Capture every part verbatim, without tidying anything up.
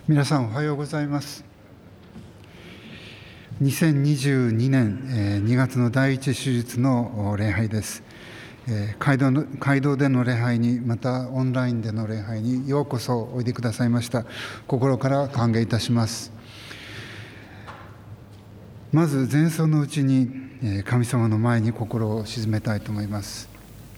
皆さんおはようございます。にせんにじゅうにねんにがつの第一手術の礼拝です。街道の、街道での礼拝に、またオンラインでの礼拝にようこそおいでくださいました。心から歓迎いたします。まず前奏のうちに神様の前に心を静めたいと思います。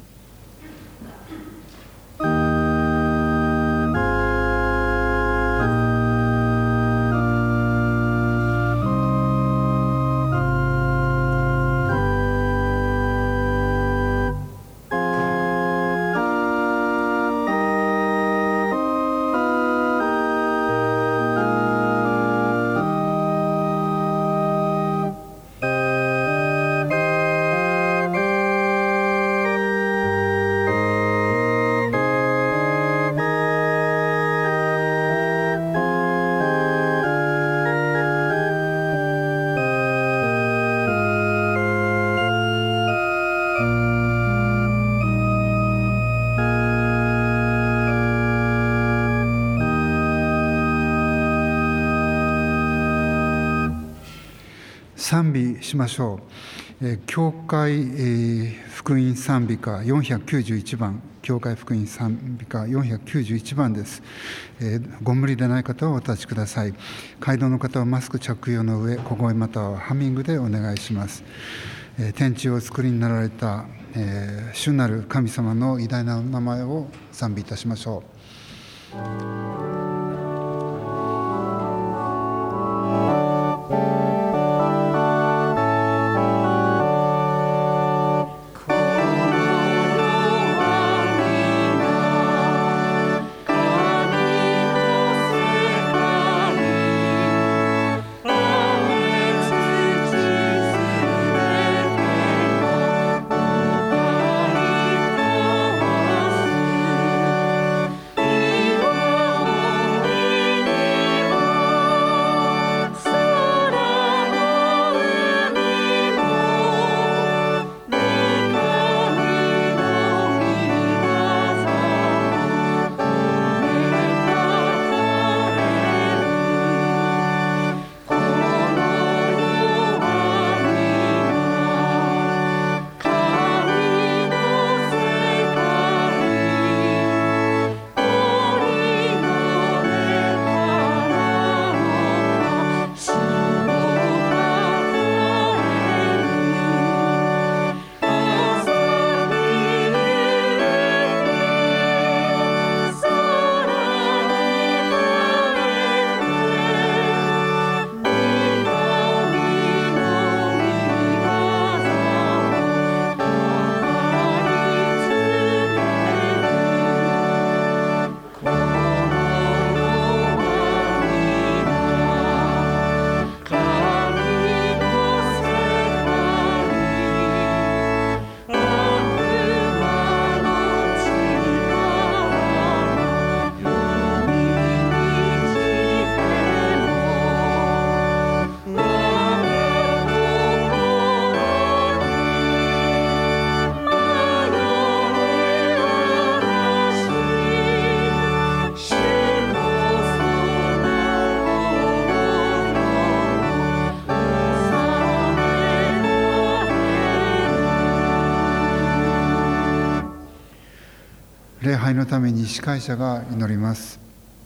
賛美しましょう。えー、教会、えー、福音賛美歌よんひゃくきゅうじゅういちばん、教会福音賛美歌よんひゃくきゅうじゅういちばんです。えー、ご無理でない方はお立ちください。街道の方はマスク着用の上、小声またはハミングでお願いします。えー、天地をお作りになられた、えー、主なる神様の偉大な名前を賛美いたしましょう。礼拝のために司会者が祈ります。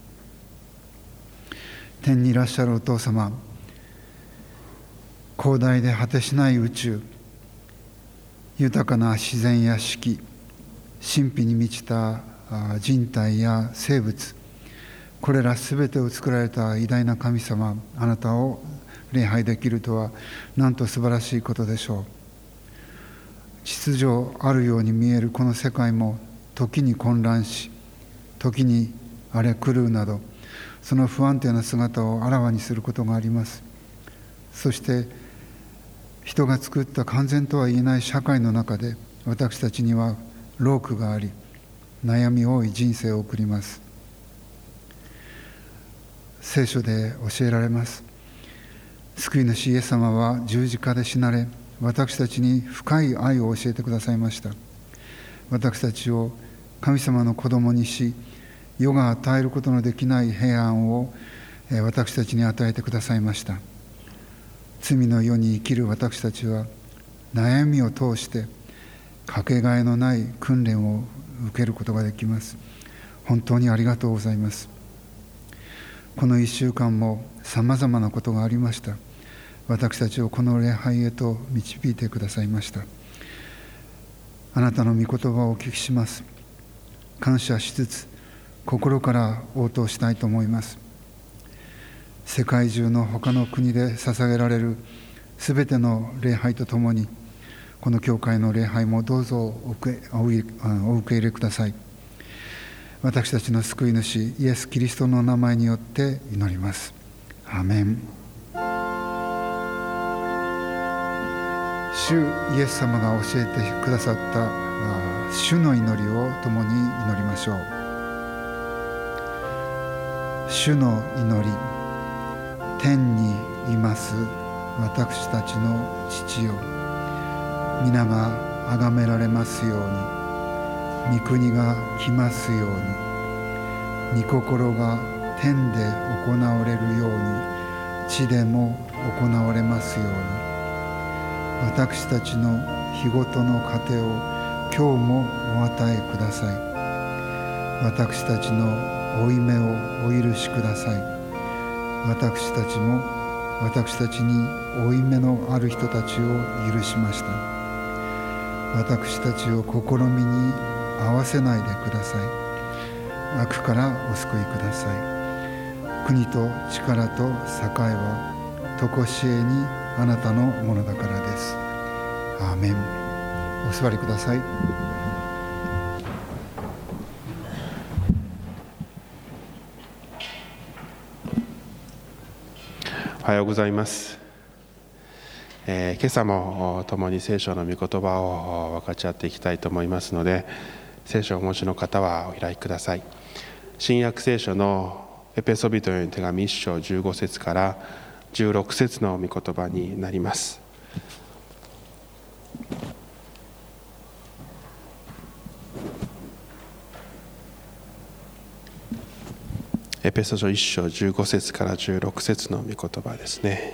天にいらっしゃるお父様、広大で果てしない宇宙、豊かな自然や四季、神秘に満ちた人体や生物、これらすべてを作られた偉大な神様、あなたを礼拝できるとはなんと素晴らしいことでしょう。秩序あるように見えるこの世界も時に混乱し、時に荒れ狂うなど、その不安定な姿をあらわにすることがあります。そして人が作った完全とは言えない社会の中で、私たちには労苦があり、悩み多い人生を送ります。聖書で教えられます。救い主イエス様は十字架で死なれ、私たちに深い愛を教えてくださいました。私たちを神様の子供にし、世が与えることのできない平安を私たちに与えてくださいました。罪の世に生きる私たちは悩みを通してかけがえのない訓練を受けることができます。本当にありがとうございます。このいっしゅうかんもさまざまなことがありました。私たちをこの礼拝へと導いてくださいました。あなたの御言葉をお聞きします。感謝しつつ心から応答したいと思います。世界中の他の国で捧げられるすべての礼拝とともに、この教会の礼拝もどうぞお受け、お受け入れください。私たちの救い主イエス・キリストの名前によって祈ります。アーメン。主イエス様が教えてくださった主の祈りを共に祈りましょう。主の祈り。天にいます私たちの父よ、皆が崇められますように、御国が来ますように、御心が天で行われるように地でも行われますように、私たちの日ごとの糧を今日もお与えください。私たちの負い目をお許しください。私たちも私たちに負い目のある人たちを許しました。私たちを試みに合わせないでください。悪からお救いください。国と力と栄は常しえにあなたのものだからです。アーメン。お座りください。 おはようございます。えー、今朝も共に聖書の御言葉を分かち合っていきたいと思いますので、聖書をお持ちの方はお開きください。新約聖書のエペソビトへの手紙いっ章じゅうご節からじゅうろく節の御言葉になります。エペソ書いっ章じゅうご節からじゅうろく節の御言葉ですね。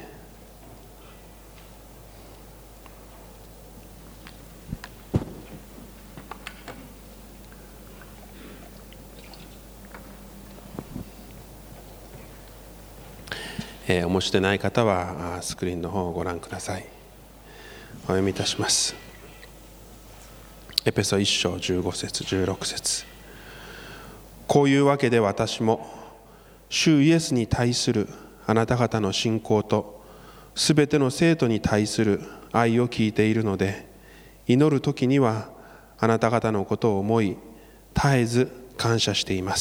えー、お持ちでない方はスクリーンの方をご覧ください。お読みいたします。エペソいっ章じゅうご節じゅうろく節。こういうわけで私も主イエスに対するあなた方の信仰とすべての生徒に対する愛を聞いているので、祈るときにはあなた方のことを思い絶えず感謝しています。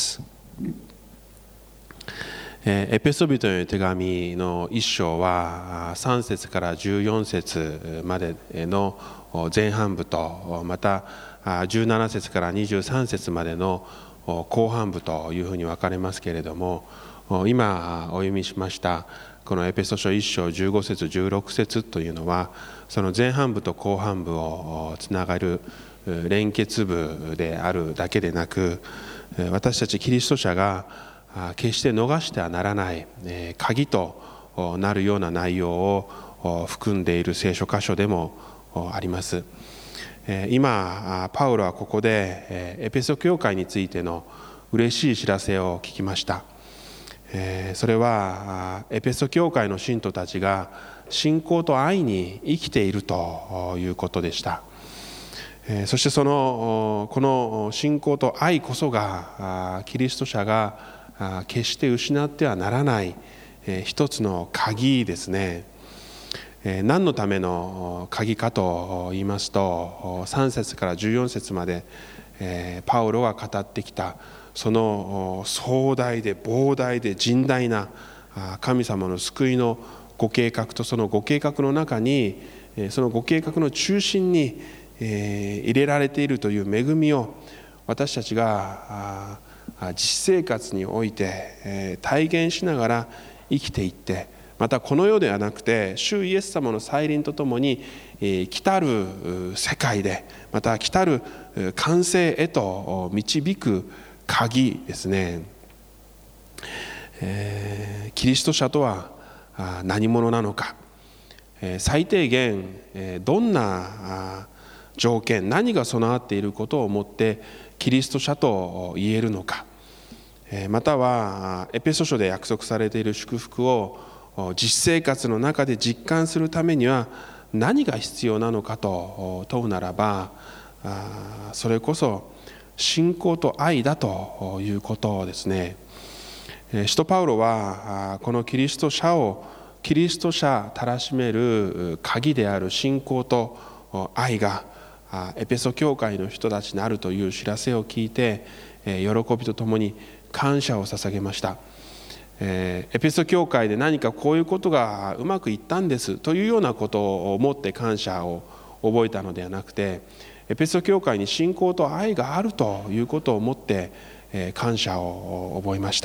エペソビトへの手紙のいっ章はさん節からじゅうよん節までの前半部と、またじゅうなな節からにじゅうさん節までの後半部というふうに分かれますけれども、今お読みしましたこのエペソ書いっ章じゅうご節じゅうろく節というのは、その前半部と後半部をつながる連結部であるだけでなく、私たちキリスト者が決して逃してはならない鍵となるような内容を含んでいる聖書箇所でもあります。今パウロはここでエペソ教会についての嬉しい知らせを聞きました。それはエペソ教会の信徒たちが信仰と愛に生きているということでした。そしてそのこの信仰と愛こそがキリスト者が決して失ってはならない一つの鍵ですね。何のための鍵かと言いますと、さん節からじゅうよん節までパウロが語ってきたその壮大で膨大で甚大な神様の救いのご計画と、そのご計画の中に、そのご計画の中心に入れられているという恵みを私たちが実生活において体現しながら生きていって、またこの世ではなくて主イエス様の再臨とともに来たる世界で、また来たる完成へと導く鍵ですね。えー、 キリスト者とは何者なのか、最低限どんな条件、何が備わっていることをもってキリスト者と言えるのか、またはエペソ書で約束されている祝福を実生活の中で実感するためには何が必要なのかと問うならば、それこそ信仰と愛だということですね。使徒パウロはこのキリスト者をキリスト者たらしめる鍵である信仰と愛がエペソ教会の人たちにあるという知らせを聞いて、喜びとともに感謝を捧げました。エペソ教会で何かこういうことがうまくいったんですというようなことを思って感謝を覚えたのではなくて、エペソ教会に信仰と愛があるということを思って感謝を覚えました。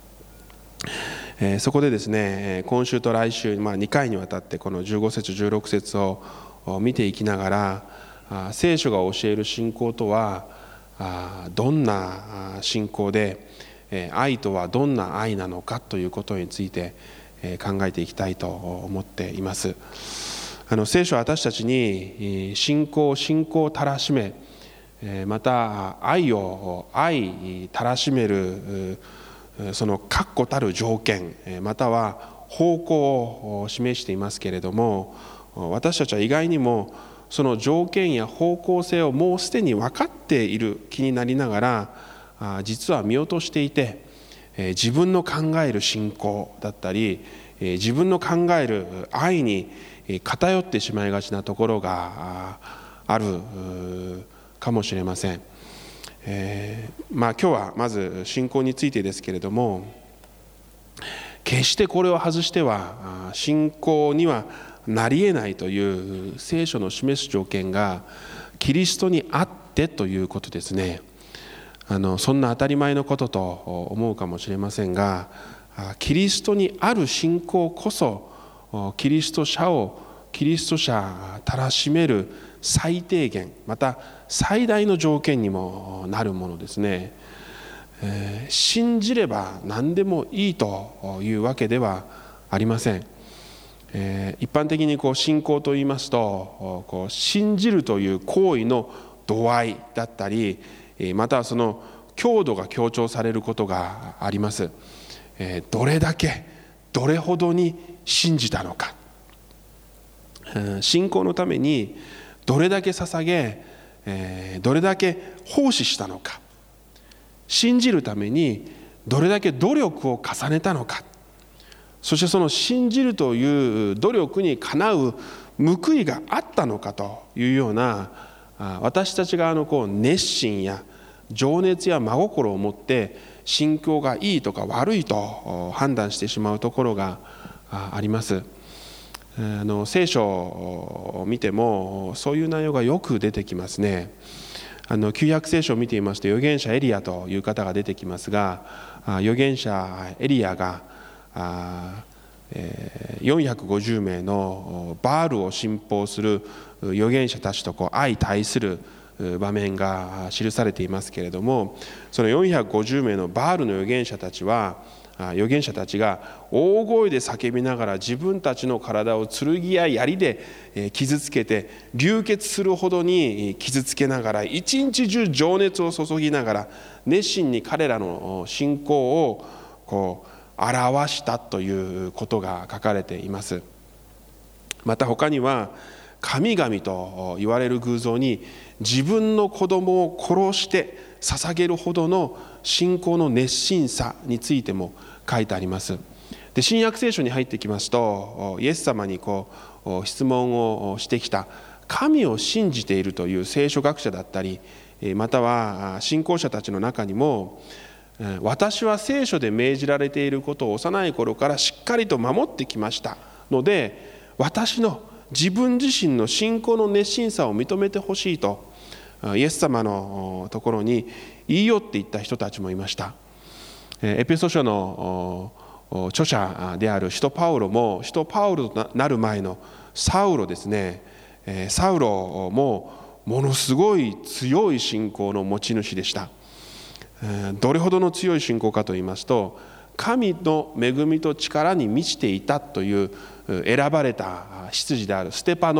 そこでですね、今週と来週、まあ、にかいにわたってこのじゅうご節じゅうろく節を見ていきながら、聖書が教える信仰とはどんな信仰で、愛とはどんな愛なのかということについて考えていきたいと思っています。あの聖書は私たちに信仰信仰をたらしめ、また愛を愛たらしめるその確固たる条件、または方向を示していますけれども、私たちは意外にもその条件や方向性をもうすでに分かっている気になりながら、実は見落としていて、自分の考える信仰だったり自分の考える愛に偏ってしまいがちなところがあるかもしれません。えーまあ、今日はまず信仰についてですけれども、決してこれを外しては信仰にはなり得ないという聖書の示す条件がキリストにあってということですね。あのそんな当たり前のことと思うかもしれませんが、キリストにある信仰こそキリスト者をキリスト者たらしめる最低限、また最大の条件にもなるものですね。えー、信じれば何でもいいというわけではありません。えー、一般的にこう信仰といいますと、こう信じるという行為の度合いだったり、またはその強度が強調されることがあります。えー、どれだけどれほどに信じたのか、信仰のためにどれだけ捧げ、えー、どれだけ奉仕したのか、信じるためにどれだけ努力を重ねたのか、そしてその信じるという努力にかなう報いがあったのかというような、私たち側のこう熱心や情熱や真心を持って信仰がいいとか悪いと判断してしまうところがあります。あの聖書を見てもそういう内容がよく出てきますね。あの旧約聖書を見ていますと、預言者エリアという方が出てきますが、預言者エリアがよんひゃくごじゅうめいのバールを信奉する預言者たちとこう相対する場面が記されていますけれども、そのよんひゃくごじゅうめいのバールの預言者たちは預言者たちが大声で叫びながら自分たちの体を剣や槍で傷つけて流血するほどに傷つけながら、一日中情熱を注ぎながら熱心に彼らの信仰をこう表したということが書かれています。また他には神々と言われる偶像に自分の子供を殺して捧げるほどの信仰の熱心さについても書いてあります。で、新約聖書に入ってきますと、イエス様にこう質問をしてきた神を信じているという聖書学者だったり、または信仰者たちの中にも、私は聖書で命じられていることを幼い頃からしっかりと守ってきましたので、私の自分自身の信仰の熱心さを認めてほしいとイエス様のところに言い寄っていった人たちもいました。エペソ書の著者である使徒パウロも、使徒パウロとなる前のサウロですね、サウロもものすごい強い信仰の持ち主でした。どれほどの強い信仰かと言いますと、 神の恵みと力に満ちていたという選ばれた執事であるステパノ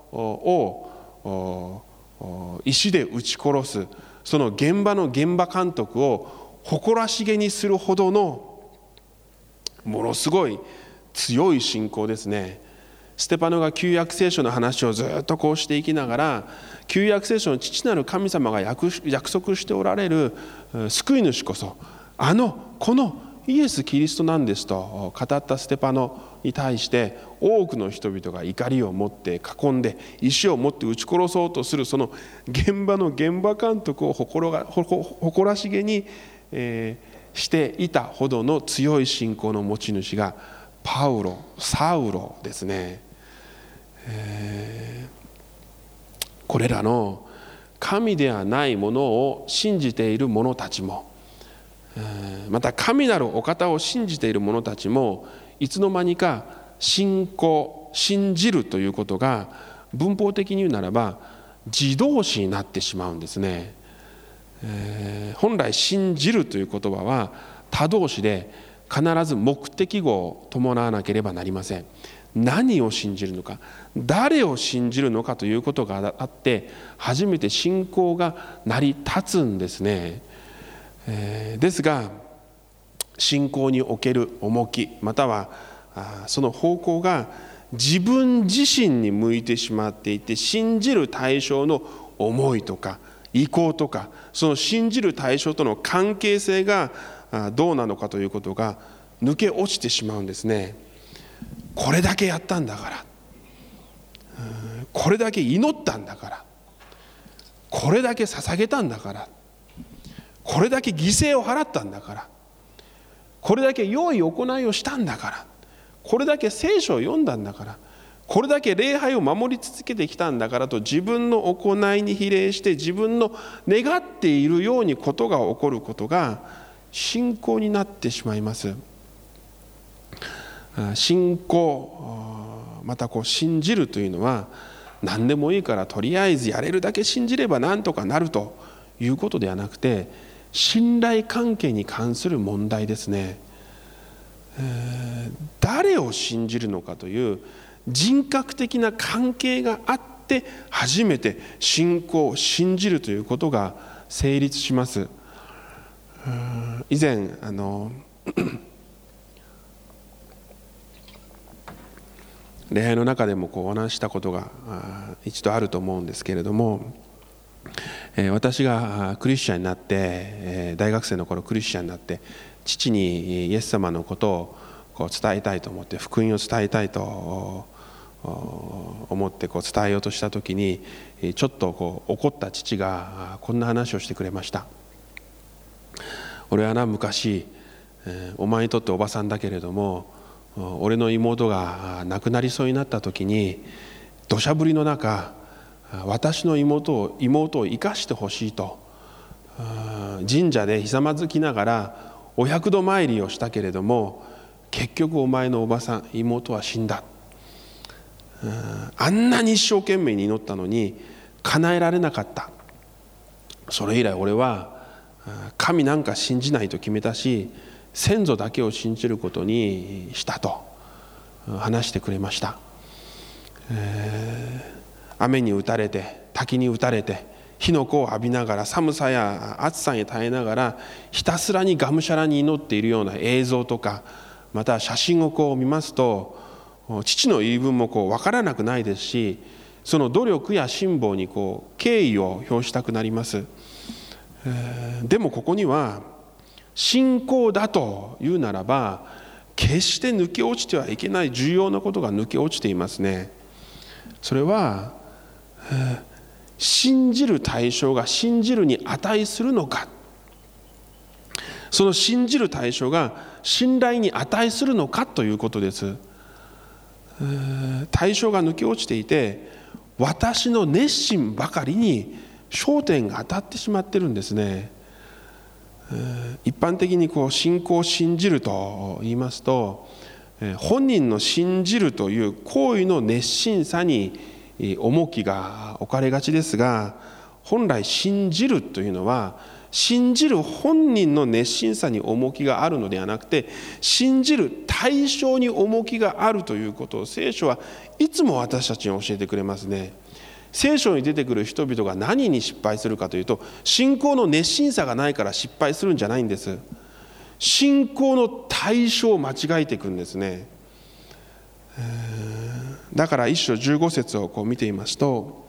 を石で撃ち殺す、その現場の現場監督を誇らしげにするほどのものすごい強い信仰ですね。ステパノが旧約聖書の話をずっとこうしていきながら、旧約聖書の父なる神様が約束しておられる救い主こそあのこのイエス・キリストなんですと語ったステパノに対して、多くの人々が怒りを持って囲んで石を持って撃ち殺そうとする、その現場の現場監督を誇ら、誇らしげに、えー、していたほどの強い信仰の持ち主がパウロ、サウロですね。えー、これらの神ではないものを信じている者たちも、また神なるお方を信じている者たちも、いつの間にか信仰、信じるということが文法的に言うならば自動詞になってしまうんですね。えー、本来信じるという言葉は他動詞で必ず目的語を伴わなければなりません。何を信じるのか、誰を信じるのかということがあって初めて信仰が成り立つんですね。えー、ですが信仰における重き、またはその方向が自分自身に向いてしまっていて、信じる対象の思いとか意向とか、その信じる対象との関係性がどうなのかということが抜け落ちてしまうんですね。これだけやったんだから、これだけ祈ったんだから、これだけ捧げたんだから、これだけ犠牲を払ったんだから、これだけ良い行いをしたんだから、これだけ聖書を読んだんだから、これだけ礼拝を守り続けてきたんだからと、自分の行いに比例して自分の願っているようにことが起こることが信仰になってしまいます。信仰、またこう信じるというのは、何でもいいからとりあえずやれるだけ信じればなんとかなるということではなくて、信頼関係に関する問題ですね。えー、誰を信じるのかという人格的な関係があって初めて信仰を信じるということが成立します。以前あの礼拝の中でもこうお話したことが一度あると思うんですけれども、私がクリスチャンになって大学生の頃クリスチャンになって父にイエス様のことをこう伝えたいと思って、福音を伝えたいと思ってこう伝えようとした時に、ちょっとこう怒った父がこんな話をしてくれました。俺はな、昔お前にとっておばさんだけれども、俺の妹が亡くなりそうになった時に土砂降りの中、私の妹を妹を生かしてほしいと神社でひざまずきながらお百度参りをしたけれども、結局お前のおばさん妹は死んだ。あんなに一生懸命に祈ったのに叶えられなかった。それ以来俺は神なんか信じないと決めたし、先祖だけを信じることにしたと話してくれました。えー、雨に打たれて滝に打たれて火の粉を浴びながら、寒さや暑さに耐えながらひたすらにがむしゃらに祈っているような映像とか、また写真をこう見ますと、父の言い分もこう分からなくないですし、その努力や辛抱にこう敬意を表したくなります。えー、でもここには信仰だというならば、決して抜け落ちてはいけない重要なことが抜け落ちていますね。それは、えー、信じる対象が信じるに値するのか、その信じる対象が信頼に値するのかということです。えー、対象が抜け落ちていて、私の熱心ばかりに焦点が当たってしまってるんですね。一般的にこう信仰を信じると言いますと、本人の信じるという行為の熱心さに重きが置かれがちですが、本来信じるというのは信じる本人の熱心さに重きがあるのではなくて、信じる対象に重きがあるということを聖書はいつも私たちに教えてくれますね。聖書に出てくる人々が何に失敗するかというと、信仰の熱心さがないから失敗するんじゃないんです。信仰の対象を間違えていくんですね。だから一章じゅうご節をこう見ていますと、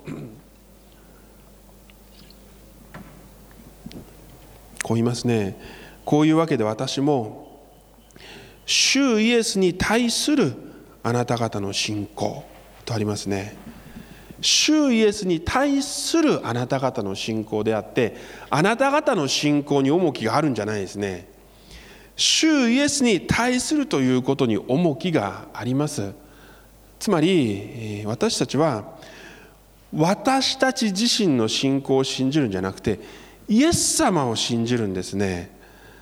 こう言いますね。こういうわけで私も主イエスに対するあなた方の信仰とありますね。主イエスに対するあなた方の信仰であって、あなた方の信仰に重きがあるんじゃないですね。主イエスに対するということに重きがあります。つまり私たちは私たち自身の信仰を信じるんじゃなくて、イエス様を信じるんですね。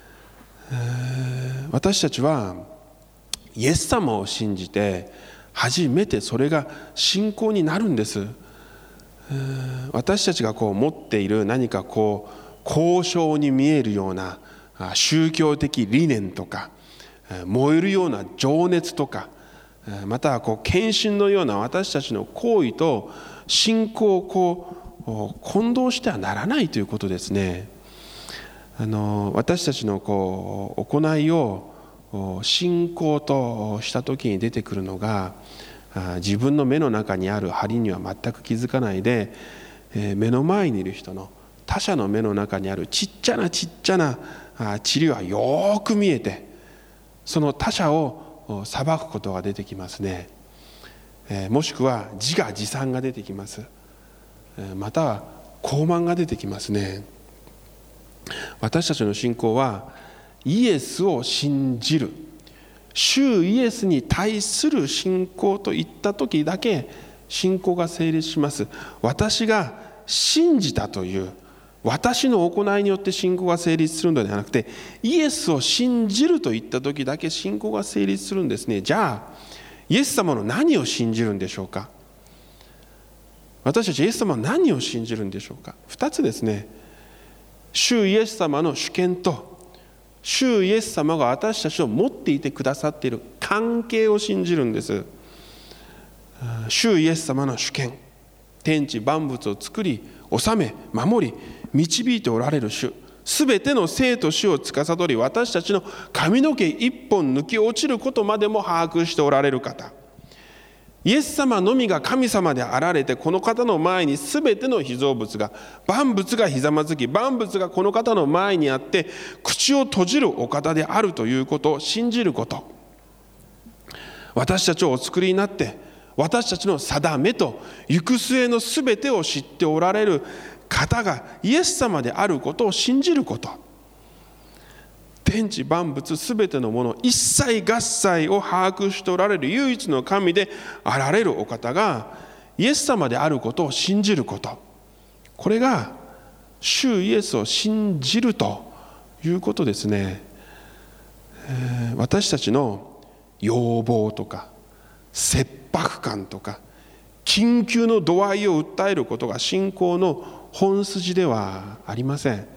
私たちはイエス様を信じて初めてそれが信仰になるんです。私たちがこう持っている何かこう高尚に見えるような宗教的理念とか、燃えるような情熱とか、またはこう献身のような私たちの行為と信仰をこう混同してはならないということですね。あの私たちのこう行いを信仰とした時に出てくるのが、自分の目の中にある針には全く気づかないで、目の前にいる人の他者の目の中にあるちっちゃなちっちゃな塵はよく見えて、その他者を裁くことが出てきますね。もしくは自画自賛が出てきます。または傲慢が出てきますね。私たちの信仰はイエスを信じる、主イエスに対する信仰といった時だけ信仰が成立します。私が信じたという私の行いによって信仰が成立するのではなくて、イエスを信じるといった時だけ信仰が成立するんですね。じゃあイエス様の何を信じるんでしょうか。私たちイエス様は何を信じるんでしょうか。二つですね。主イエス様の主権と、主イエス様が私たちを持っていてくださっている関係を信じるんです。主イエス様の主権、天地万物を作り治め守り導いておられる主、すべての生と死を司り、私たちの髪の毛一本抜き落ちることまでも把握しておられる方、イエス様のみが神様であられて、この方の前にすべての被造物が万物がひざまずき、万物がこの方の前にあって口を閉じるお方であるということを信じること。私たちをお作りになって私たちの定めと行く末のすべてを知っておられる方がイエス様であることを信じること。天地万物すべてのもの一切合切を把握しておられる唯一の神であられるお方がイエス様であることを信じること、これが主イエスを信じるということですね。えー、私たちの要望とか切迫感とか緊急の度合いを訴えることが信仰の本筋ではありません。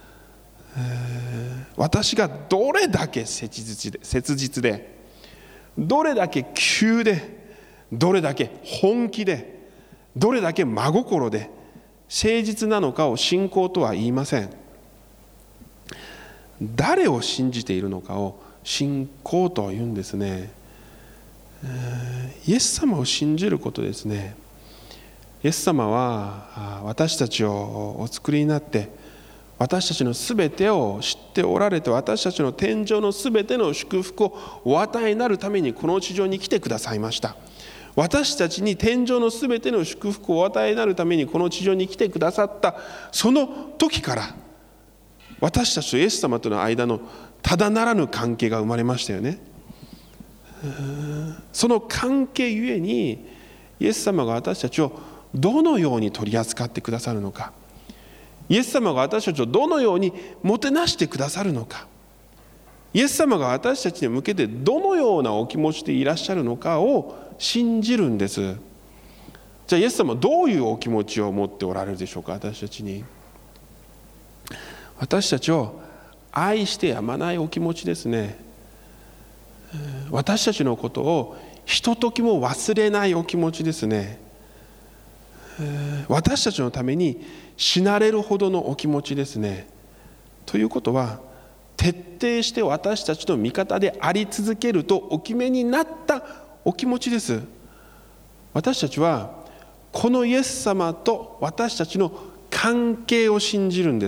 私がどれだけ切実で、切実でどれだけ急でどれだけ本気でどれだけ真心で誠実なのかを信仰とは言いません。誰を信じているのかを信仰と言うんですね。イエス様を信じることですね。イエス様は私たちをお作りになって私たちのすべてを知っておられて、私たちの天上のすべての祝福をお与えになるためにこの地上に来てくださいました。私たちに天上のすべての祝福をお与えになるためにこの地上に来てくださったその時から、私たちとイエス様との間のただならぬ関係が生まれましたよね。その関係ゆえにイエス様が私たちをどのように取り扱ってくださるのか、イエス様が私たちをどのようにもてなしてくださるのか、イエス様が私たちに向けてどのようなお気持ちでいらっしゃるのかを信じるんです。じゃあイエス様はどういうお気持ちを持っておられるでしょうか。私たちに、 私たちを愛してやまないお気持ちですね。私たちのことをひとときも忘れないお気持ちですね。私たちのために死なれるほどのお気持ちですね。ということは、徹底して私たちの味方であり続けるとお決めになったお気持ちです。私たちはこのイエス様と私たちの関係を信じるんです。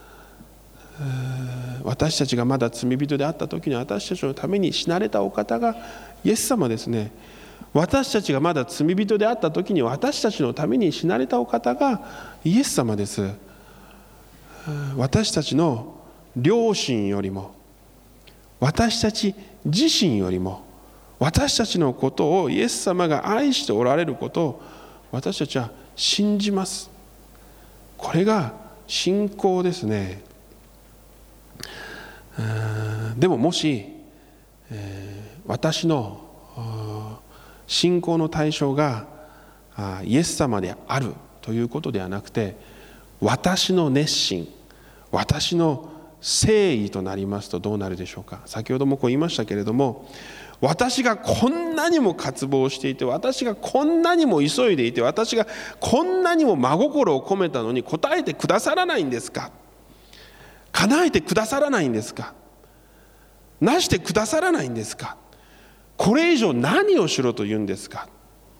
私たちがまだ罪人であった時に私たちのために死なれたお方がイエス様ですね。私たちがまだ罪人であった時に私たちのために死なれたお方がイエス様です。私たちの両親よりも、私たち自身よりも、私たちのことをイエス様が愛しておられることを私たちは信じます。これが信仰ですね。でももし、えー、私の信仰の対象がイエス様であるということではなくて、私の熱心、私の誠意となりますとどうなるでしょうか。先ほどもこう言いましたけれども、私がこんなにも渇望していて、私がこんなにも急いでいて、私がこんなにも真心を込めたのに答えてくださらないんですか。叶えてくださらないんですか。なしてくださらないんですか。これ以上何をしろと言うんですか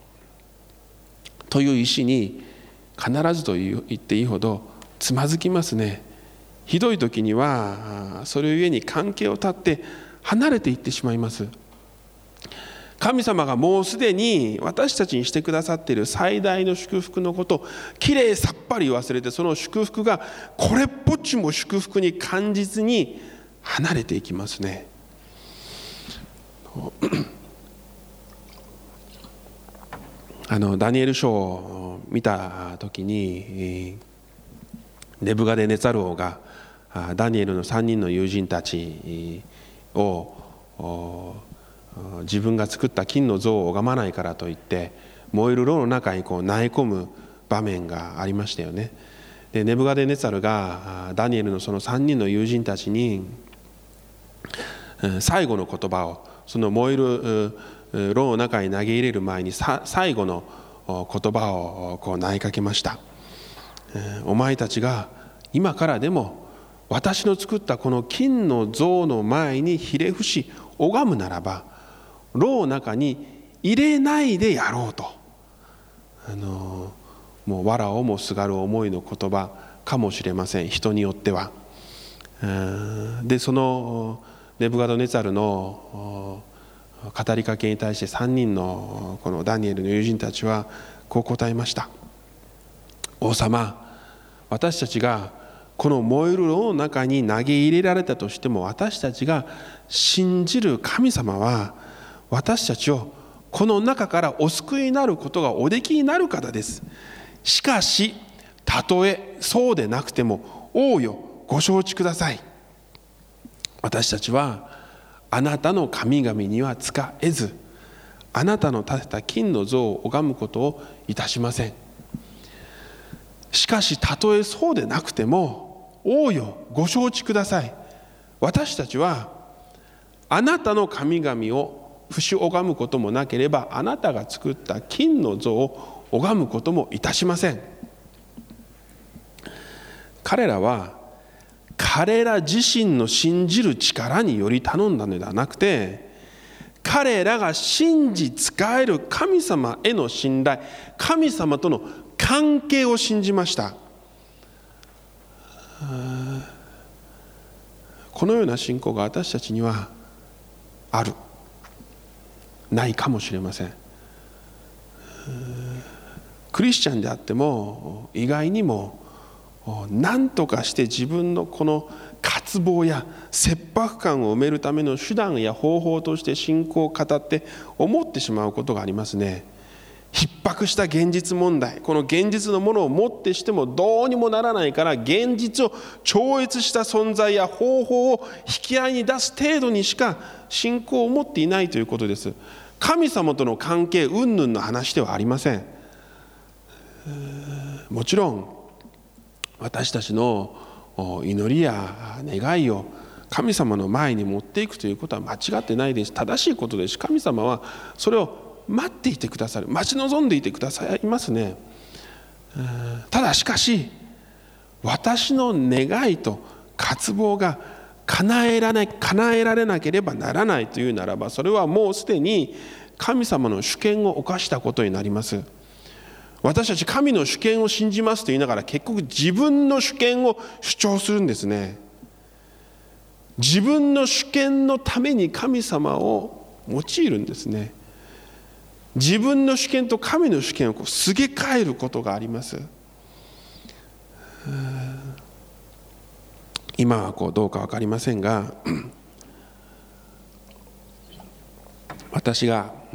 という意思に必ずと言っていいほどつまずきますね。ひどい時にはそれゆえに関係を断って離れていってしまいます。神様がもうすでに私たちにしてくださっている最大の祝福のことをきれいさっぱり忘れて、その祝福がこれっぽっちも祝福に感じずに離れていきますね。あのダニエル書を見た時に、ネブカデネツァル王がダニエルのさんにんの友人たちを自分が作った金の像を拝まないからといって燃える炉の中にこう投げ込む場面がありましたよね。でネブカデネツァルがダニエルのそのさんにんの友人たちに最後の言葉を、その燃える炉の中に投げ入れる前に最後の言葉をこう投げかけました。お前たちが今からでも私の作ったこの金の像の前にひれ伏し拝むならば、炉の中に入れないでやろうと、あのもう藁をもすがる思いの言葉かもしれません、人によっては。でそのネブカドネツァルの語りかけに対してさんにんのこのダニエルの友人たちはこう答えました。王様、私たちがこの燃える炉の中に投げ入れられたとしても、私たちが信じる神様は私たちをこの中からお救いになることがおできになる方です。しかしたとえそうでなくても王よご承知ください。私たちはあなたの神々には仕えず、あなたの建てた金の像を拝むことをいたしません。しかしたとえそうでなくても王よご承知ください。私たちはあなたの神々を不死拝むこともなければ、あなたが作った金の像を拝むこともいたしません。彼らは彼ら自身の信じる力により頼んだのではなくて、彼らが信じ仕える神様への信頼、神様との関係を信じました。このような信仰が私たちにはある、ないかもしれません。クリスチャンであっても意外にも何とかして自分のこの渇望や切迫感を埋めるための手段や方法として信仰を語って思ってしまうことがありますね。逼迫した現実問題、この現実のものをもってしてもどうにもならないから、現実を超越した存在や方法を引き合いに出す程度にしか信仰を持っていないということです。神様との関係云々の話ではありません。もちろん私たちの祈りや願いを神様の前に持っていくということは間違ってないです。正しいことですし、神様はそれを待っていてくださる、待ち望んでいてくださいますね。ただしかし、私の願いと渇望が叶えられない、叶えられなければならないというならば、それはもうすでに神様の主権を犯したことになります。私たち神の主権を信じますと言いながら、結局自分の主権を主張するんですね。自分の主権のために神様を用いるんですね。自分の主権と神の主権をこうすげ替えることがあります。今はこうどうか分かりませんが、私が、うん、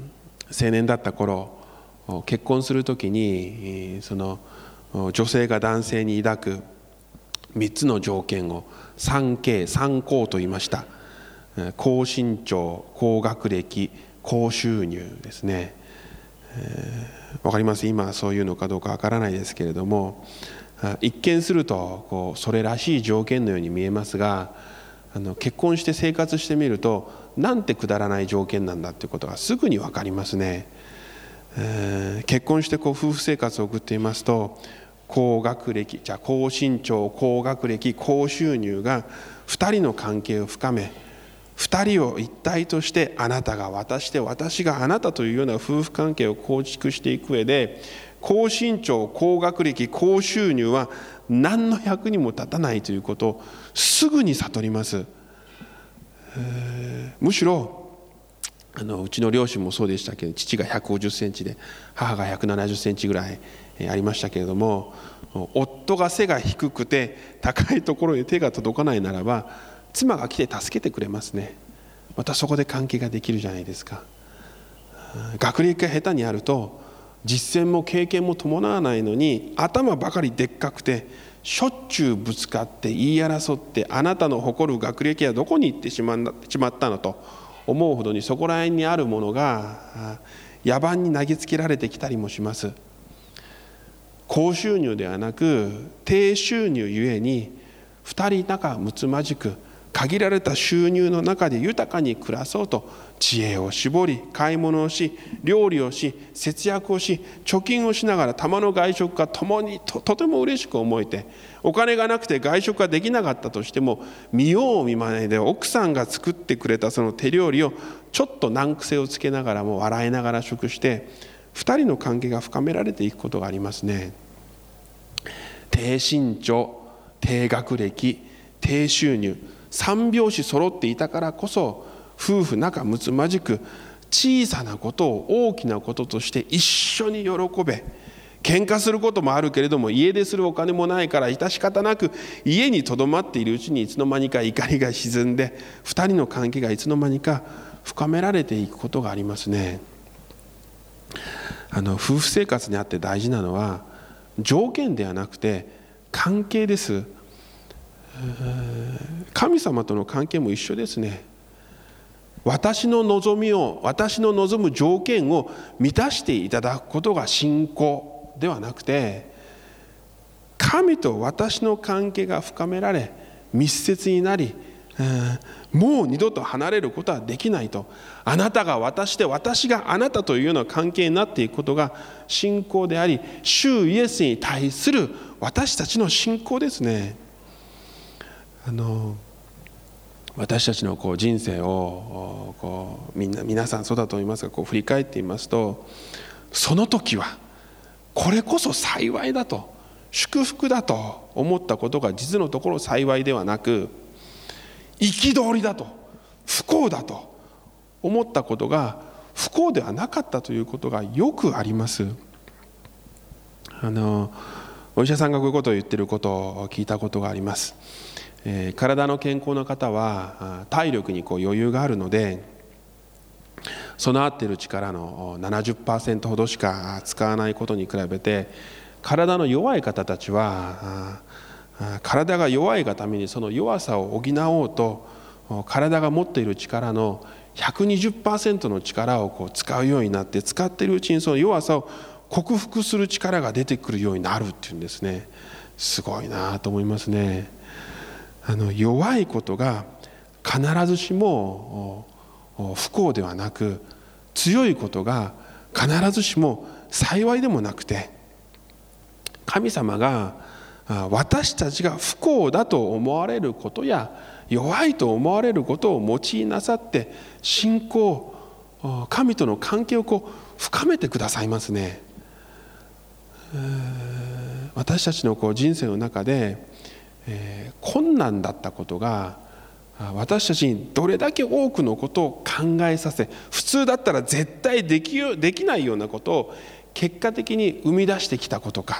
青年だった頃、結婚するときにその女性が男性に抱くみっつの条件を スリーケー、スリーこうと言いました。高身長、高学歴、高収入ですね。えー、わかります？今そういうのかどうかわからないですけれども、一見するとこうそれらしい条件のように見えますが、あの結婚して生活してみると、なんてくだらない条件なんだということがすぐにわかりますね。えー、結婚してこう夫婦生活を送っていますと、高学歴、じゃあ高身長、高学歴、高収入がふたりの関係を深め、ふたりを一体として、あなたが私で私があなたというような夫婦関係を構築していく上で、高身長、高学歴、高収入は何の役にも立たないということをすぐに悟ります。えー、むしろあのうちの両親もそうでしたけど、父がひゃくごじゅっセンチで母がひゃくななじゅっセンチぐらいありましたけれども、夫が背が低くて高いところへ手が届かないならば、妻が来て助けてくれますね。またそこで関係ができるじゃないですか。学歴が下手にあると、実践も経験も伴わないのに、頭ばかりでっかくてしょっちゅうぶつかって言い争って、あなたの誇る学歴はどこに行ってしまったのと思うほどに、そこら辺にあるものが野蛮に投げつけられてきたりもします。高収入ではなく低収入ゆえに、二人仲睦まじく限られた収入の中で豊かに暮らそうと知恵を絞り、買い物をし、料理をし、節約をし、貯金をしながらたまの外食がともに と, とても嬉しく思えて、お金がなくて外食ができなかったとしても、見よう見まねで奥さんが作ってくれたその手料理をちょっと難癖をつけながらも笑いながら食して、二人の関係が深められていくことがありますね。低身長、低学歴、低収入、三拍子揃っていたからこそ、夫婦仲睦まじく小さなことを大きなこととして一緒に喜べ、喧嘩することもあるけれども、家出するお金もないから致し方なく家にとどまっているうちに、いつの間にか怒りが沈んで、二人の関係がいつの間にか深められていくことがありますね。あの夫婦生活にあって大事なのは条件ではなくて関係です。神様との関係も一緒ですね。私の望みを、私の望む条件を満たしていただくことが信仰ではなくて、神と私の関係が深められ密接になり、もう二度と離れることはできないと、あなたが私で私があなたというような関係になっていくことが信仰であり、主イエスに対する私たちの信仰ですね。あの私たちのこう人生をこうみんな皆さんそうだと思いますが、こう振り返ってみますと、その時はこれこそ幸いだと、祝福だと思ったことが実のところ幸いではなく、憤りだと、不幸だと思ったことが不幸ではなかったということがよくあります。あのお医者さんがこういうことを言っていることを聞いたことがあります。えー、体の健康な方は体力にこう余裕があるので、備わっている力の ななじゅっパーセント ほどしか使わないことに比べて、体の弱い方たちは体が弱いがためにその弱さを補おうと、体が持っている力の ひゃくにじゅっパーセント の力をこう使うようになって、使っているうちにその弱さを克服する力が出てくるようになるっていうんですね。すごいなと思いますね。 あの弱いことが必ずしも不幸ではなく、強いことが必ずしも幸いでもなくて、神様が私たちが不幸だと思われることや弱いと思われることを用いなさって、信仰、神との関係をこう深めてくださいますね。私たちのこう人生の中で、えー、困難だったことが私たちにどれだけ多くのことを考えさせ、普通だったら絶対できよ、できないようなことを結果的に生み出してきたことか。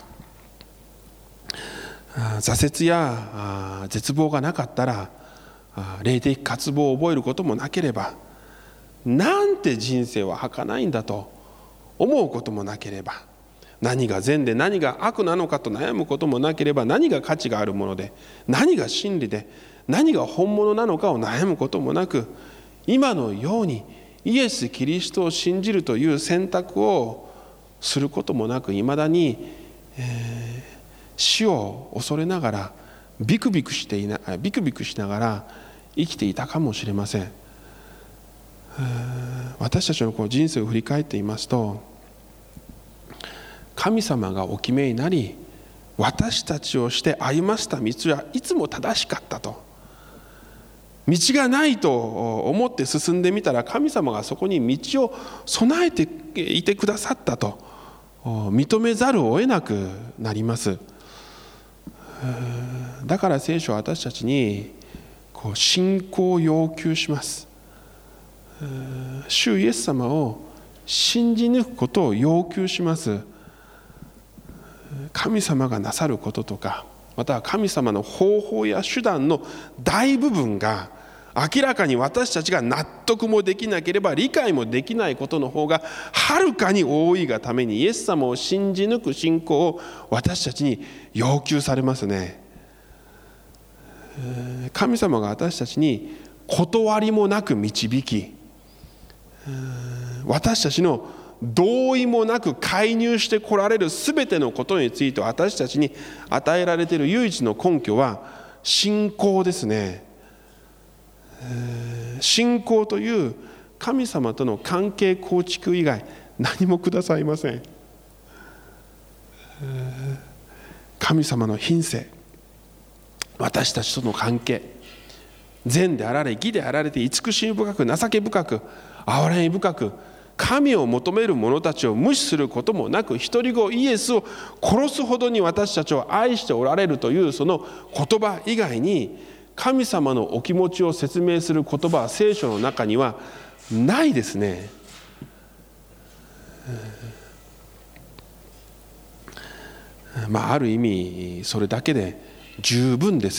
挫折や絶望がなかったら霊的渇望を覚えることもなければ、なんて人生は儚いんだと思うこともなければ、何が善で何が悪なのかと悩むこともなければ、何が価値があるもので何が真理で何が本物なのかを悩むこともなく、今のようにイエス・キリストを信じるという選択をすることもなく、いまだに、えー、死を恐れながらビクビクしていなビクビクしながら生きていたかもしれません。私たちのこう人生を振り返っていますと、神様がお決めになり、私たちをして歩ませた道はいつも正しかったと。道がないと思って進んでみたら、神様がそこに道を備えていてくださったと認めざるを得なくなります。だから聖書は私たちにこう信仰を要求します。主イエス様を信じ抜くことを要求します。神様がなさることとか、または神様の方法や手段の大部分が明らかに私たちが納得もできなければ理解もできないことの方がはるかに多いがために、イエス様を信じ抜く信仰を私たちに要求されますね。神様が私たちに断りもなく導き、私たちの同意もなく介入してこられるすべてのことについて私たちに与えられている唯一の根拠は信仰ですね。信仰という神様との関係構築以外何もくださいません。神様の品性、私たちとの関係、善であられ義であられて慈しみ深く情け深く憐れみ深く、神を求める者たちを無視することもなく、一人子イエスを殺すほどに私たちを愛しておられるというその言葉以外に、神様のお気持ちを説明する言葉は聖書の中にはないですね。まあある意味それだけで十分です。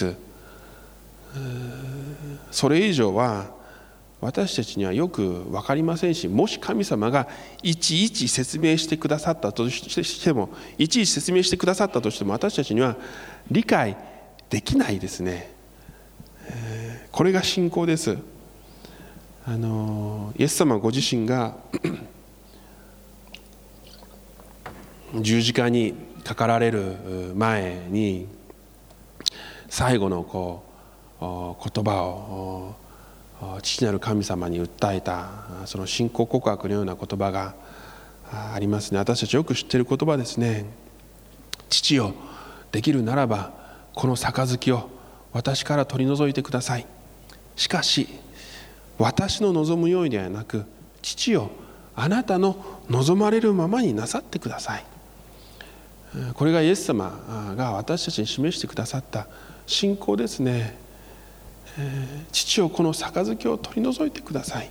それ以上は私たちにはよく分かりませんし、もし神様がいちいち説明してくださったとしてもいちいち説明してくださったとしても私たちには理解できないですね。これが信仰です。あのイエス様ご自身が十字架にかかられる前に最後のこう言葉を父なる神様に訴えたその信仰告白のような言葉がありますね。私たちよく知っている言葉ですね。父よ、できるならばこの杯を私から取り除いてください。しかし私の望むようにではなく、父よ、あなたの望まれるままになさってください。これがイエス様が私たちに示してくださった信仰ですね。父よ、この杯を取り除いてください。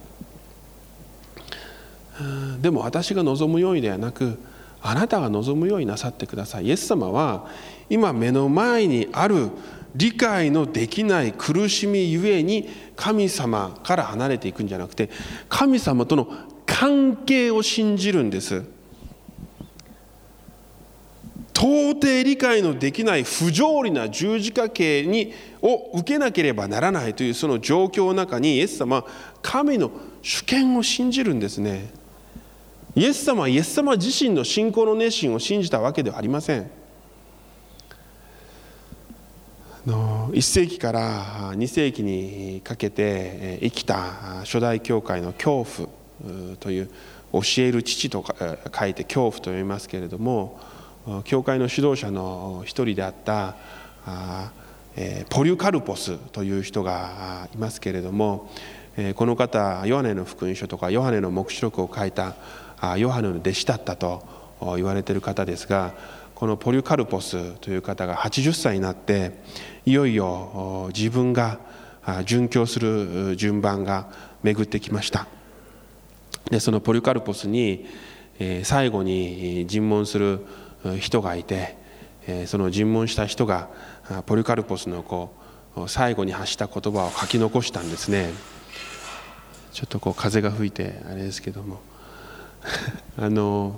でも私が望むようにではなく、あなたが望むようになさってください。イエス様は今目の前にある理解のできない苦しみゆえに神様から離れていくんじゃなくて、神様との関係を信じるんです。到底理解のできない不条理な十字架刑にを受けなければならないというその状況の中に、イエス様は神の主権を信じるんですね。イエス様はイエス様自身の信仰の熱心を信じたわけではありません。 いっ世紀からに世紀にかけて生きた初代教会の教父という、教える父と書いて教父と読みますけれども、教会の指導者の一人であったポリュカルポスという人がいますけれども、この方ヨハネの福音書とかヨハネの黙示録を書いたヨハネの弟子だったと言われている方ですが、このポリュカルポスという方がはちじゅっさいになっていよいよ自分が殉教する順番が巡ってきました。でそのポリュカルポスに最後に尋問する人がいて、その尋問した人がポリュカルポスのこう最後に発した言葉を書き残したんですね。ちょっとこう風が吹いてあれですけどもあの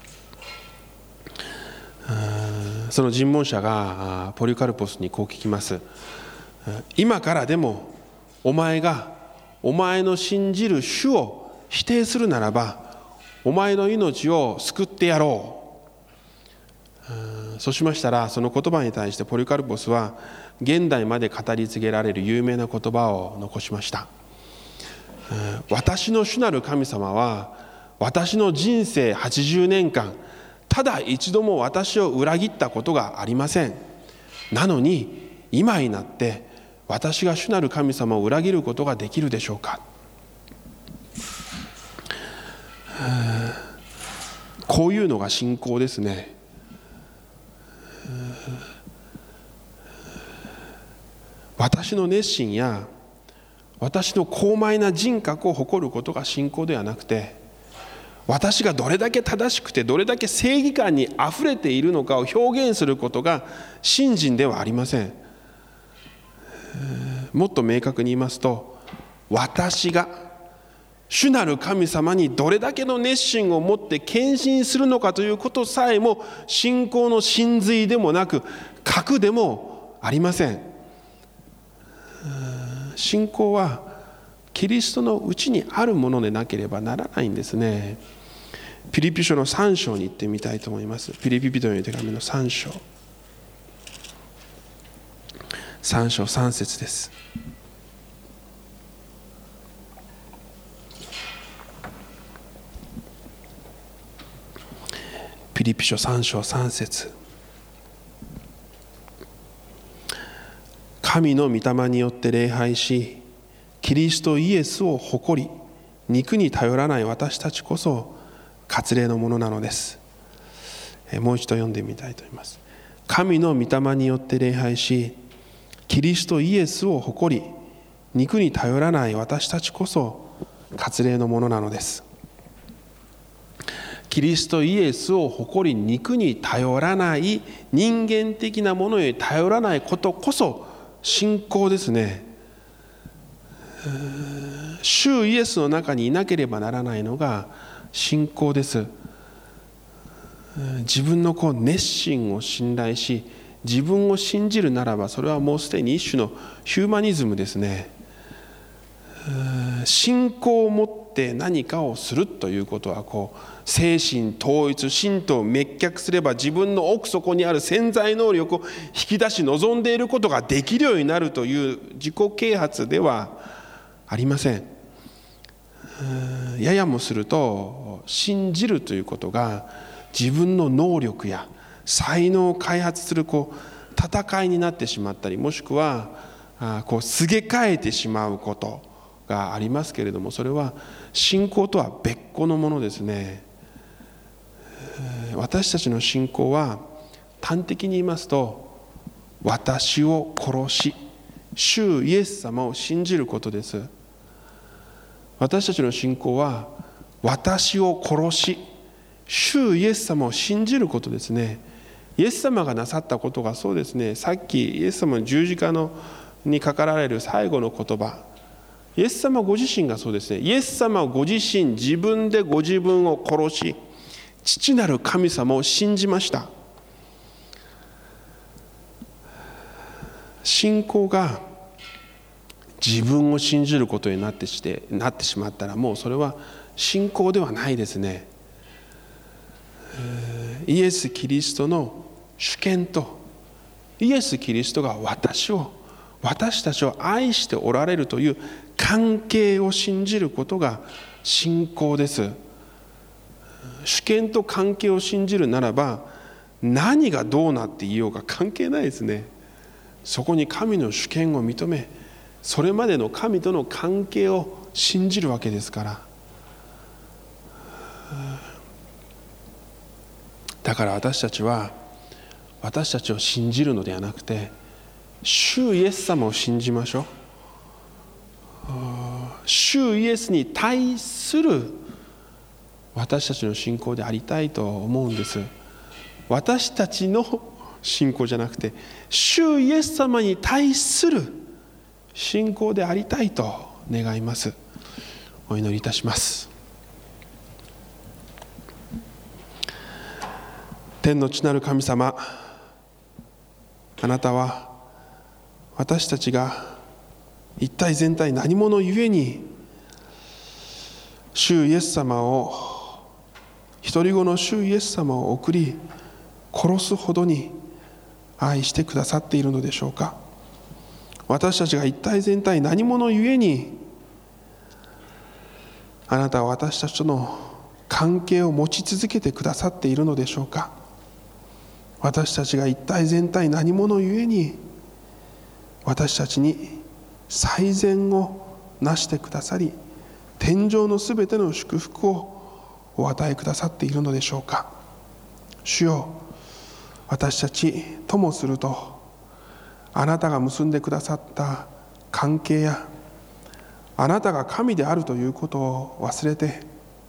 その尋問者がポリュカルポスにこう聞きます。今からでもお前がお前の信じる主を否定するならばお前の命を救ってやろう。そうしましたら、その言葉に対してポリュカルポスは現代まで語り継げられる有名な言葉を残しました。私の主なる神様は私の人生はちじゅうねんかんただ一度も私を裏切ったことがありません。なのに今になって私が主なる神様を裏切ることができるでしょうか。こういうのが信仰ですね。私の熱心や私の高邁な人格を誇ることが信仰ではなくて、私がどれだけ正しくてどれだけ正義感にあふれているのかを表現することが信心ではありません。もっと明確に言いますと、私が主なる神様にどれだけの熱心を持って献身するのかということさえも信仰の真髄でもなく核でもありません。信仰はキリストのうちにあるものでなければならないんですね。ピリピ書のさん章に行ってみたいと思います。ピリピ人への手紙のさん章さん章さん節です。ピリピ書さん章さん節。神の御霊によって礼拝し、キリストイエスを誇り、肉に頼らない私たちこそ割礼のものなのです。もう一度読んでみたいと思います。神の御霊によって礼拝し、キリストイエスを誇り、肉に頼らない私たちこそ割礼のものなのです。キリストイエスを誇り、肉に頼らない人間的なものに頼らないことこそ信仰ですね。主イエスの中にいなければならないのが信仰です。自分のこう熱心を信頼し、自分を信じるならば、それはもうすでに一種のヒューマニズムですね。信仰を持って何かをするということは、こう精神統一、神と滅却すれば自分の奥底にある潜在能力を引き出し望んでいることができるようになるという自己啓発ではありません。ややもすると信じるということが自分の能力や才能を開発するこう戦いになってしまったり、もしくはこうすげ替えてしまうことがありますけれども、それは信仰とは別個のものですね。私たちの信仰は端的に言いますと、私を殺し主イエス様を信じることです。私たちの信仰は私を殺し主イエス様を信じることですね。イエス様がなさったことがそうですね。さっきイエス様の十字架のにかかられる最後の言葉、イエス様ご自身がそうですね。イエス様ご自身、自分でご自分を殺し、父なる神様を信じました。信仰が自分を信じることになってして、なってしまったら、もうそれは信仰ではないですね。イエス・キリストの主権とイエス・キリストが私を私たちを愛しておられるという関係を信じることが信仰です。主権と関係を信じるならば、何がどうなっていようか関係ないですね。そこに神の主権を認め、それまでの神との関係を信じるわけですから。だから私たちは私たちを信じるのではなくて、主イエス様を信じましょう。主イエスに対する私たちの信仰でありたいと思うんです。私たちの信仰じゃなくて、主イエス様に対する信仰でありたいと願います。お祈りいたします。天の地なる神様、あなたは私たちが一体全体何者ゆえに主イエス様を、一人子の主イエス様を送り殺すほどに愛してくださっているのでしょうか。私たちが一体全体何者ゆえにあなたは私たちとの関係を持ち続けてくださっているのでしょうか。私たちが一体全体何者ゆえに私たちに最善をなしてくださり、天上のすべての祝福をお与えくださっているのでしょうか。主よ、私たちともすると、あなたが結んでくださった関係や、あなたが神であるということを忘れて、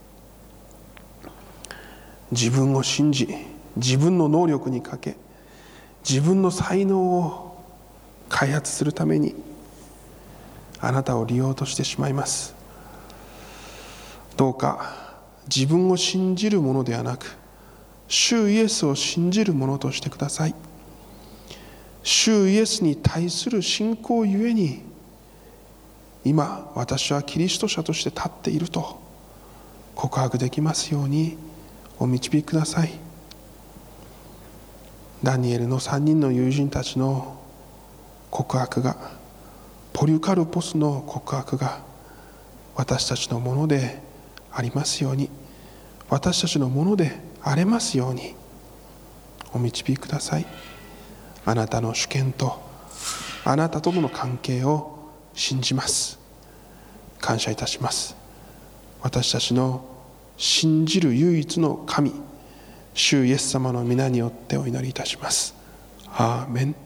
自分を信じ、自分の能力にかけ、自分の才能を開発するためにあなたを利用としてしまいます。どうか自分を信じるものではなく、主イエスを信じるものとしてください。主イエスに対する信仰ゆえに、今私はキリスト者として立っていると告白できますようにお導きください。ダニエルの三人の友人たちの告白が、ポリュカルポスの告白が私たちのものでありますように、私たちのものであれますようにお導きください。あなたの主権とあなたとの関係を信じます。感謝いたします。私たちの信じる唯一の神、主イエス様の皆によってお祈りいたします。アーメン。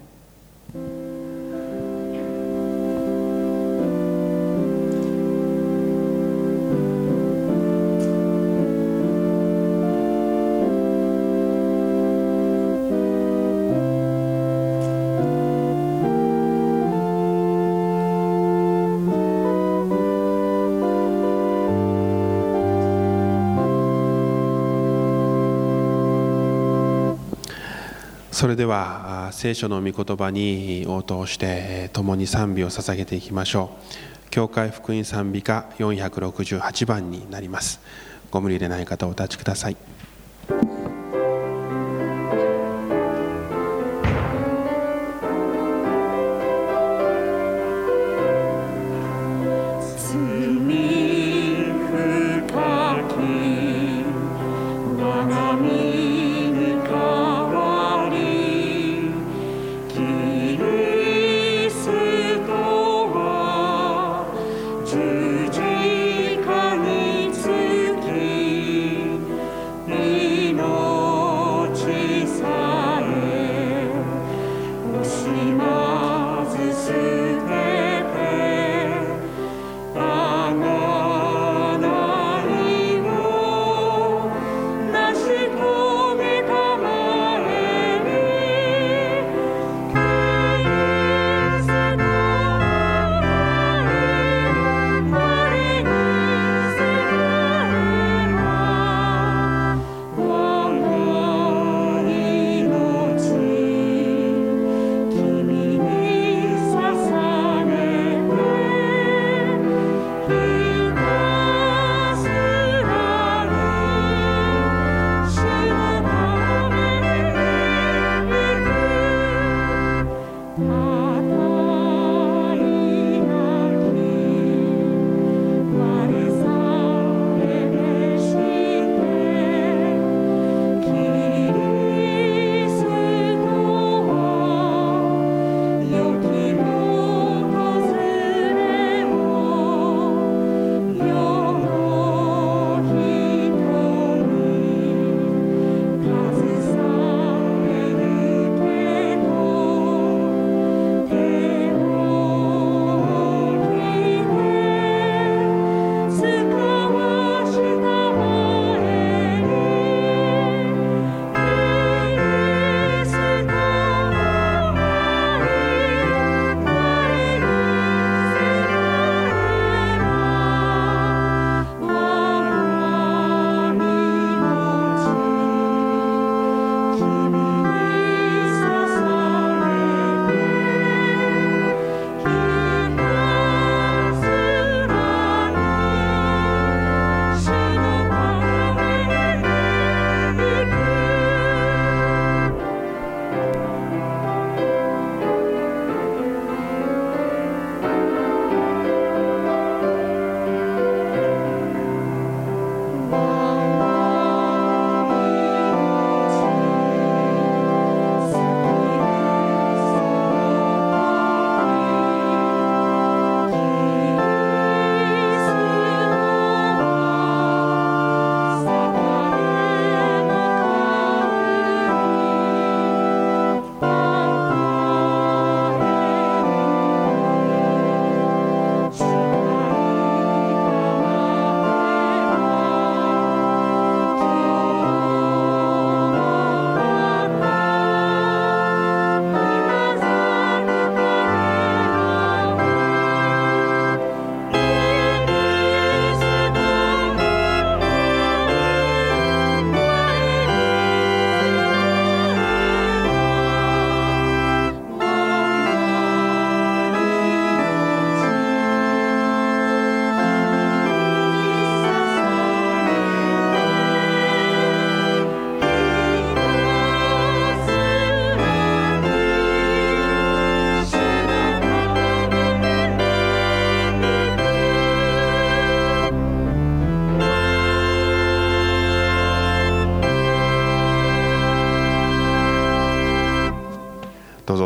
それでは聖書の御言葉に応答して共に賛美を捧げていきましょう。教会福音賛美歌よんひゃくろくじゅうはちばんになります。ご無理でない方お立ちください。 十字架につき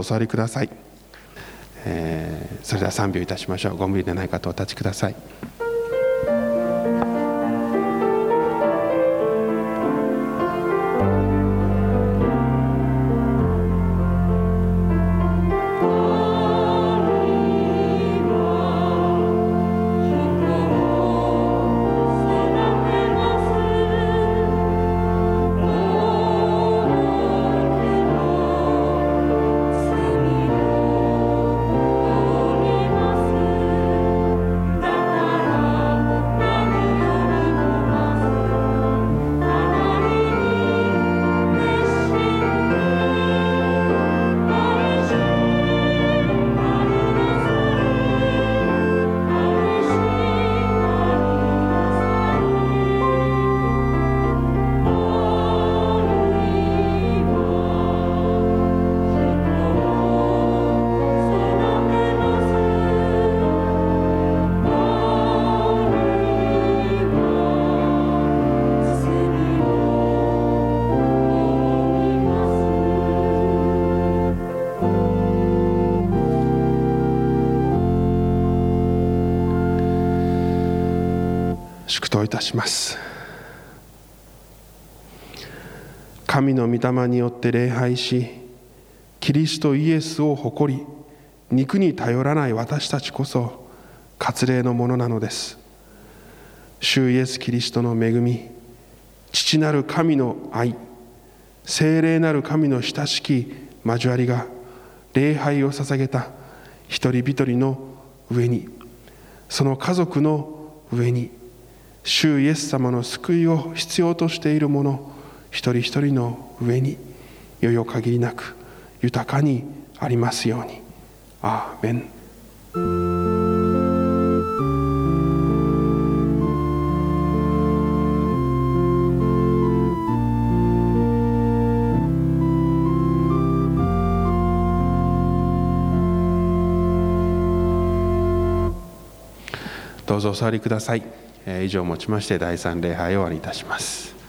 お座りください。えー、それでは賛美をいたしましょう。ご無理でない方お立ちください。祝祷いたします。神の御霊によって礼拝し、キリストイエスを誇り、肉に頼らない私たちこそ割礼のものなのです。主イエスキリストの恵み、父なる神の愛、聖霊なる神の親しき交わりが礼拝を捧げた一人一人の上に、その家族の上に、主イエス様の救いを必要としている者一人一人の上に、よよ限りなく豊かにありますように。アーメン。どうぞお座りください。以上をもちましてだいさん礼拝を終わりいたします。